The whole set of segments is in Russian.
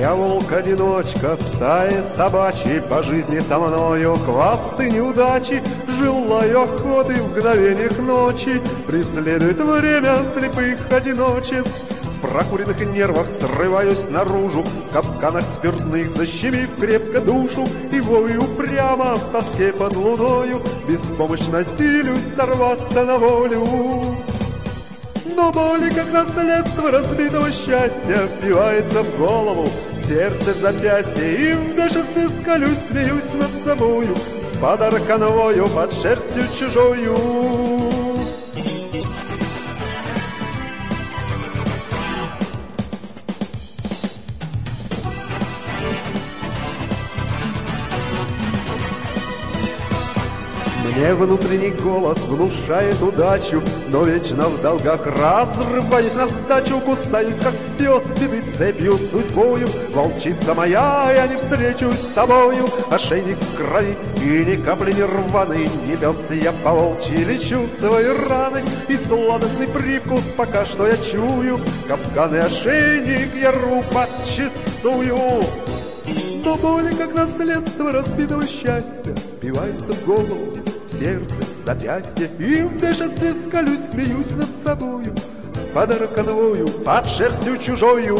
Я волк-одиночка в стае собачьей, по жизни со мною хвасты неудачи. Желаю охоты в мгновениях ночи, преследует время слепых одиночеств. В прокуренных нервах срываюсь наружу, в капканах спиртных защемив крепко душу. И вою прямо в тоске под луною, беспомощно силюсь сорваться на волю. Но боли, как наследство разбитого счастья, впивается в голову, в сердце, в запястье. И в бешенстве скалюсь, смеюсь над собою, подарок конвою под шерстью чужою. Мне внутренний голос внушает удачу, но вечно в долгах разрываюсь на сдачу. Кусаюсь, как пес, беды цепью судьбою. Волчица моя, я не встречусь с тобою. Ошейник в крови и ни капли не рваный. Не пес я по-волчьи, лечу свои раны. И сладостный привкус пока что я чую. Капкан и ошейник я рву подчистую. Но боли, как наследство разбитого счастья, впиваются в голову, в сердце, в запястье. И в бешенстве скалюсь, смеюсь над собою, подарок конвою под шерстью чужою.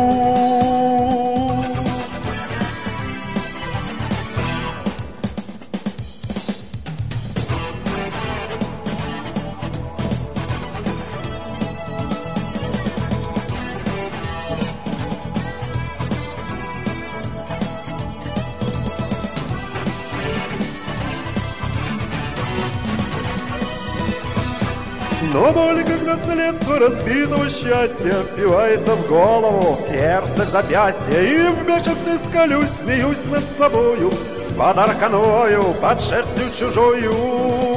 Но боль, как наследство разбитого счастья, впивается в голову, в сердце, в запястье. И в бешенстве скалюсь, смеюсь над собою, подарок конвою под шерстью чужою.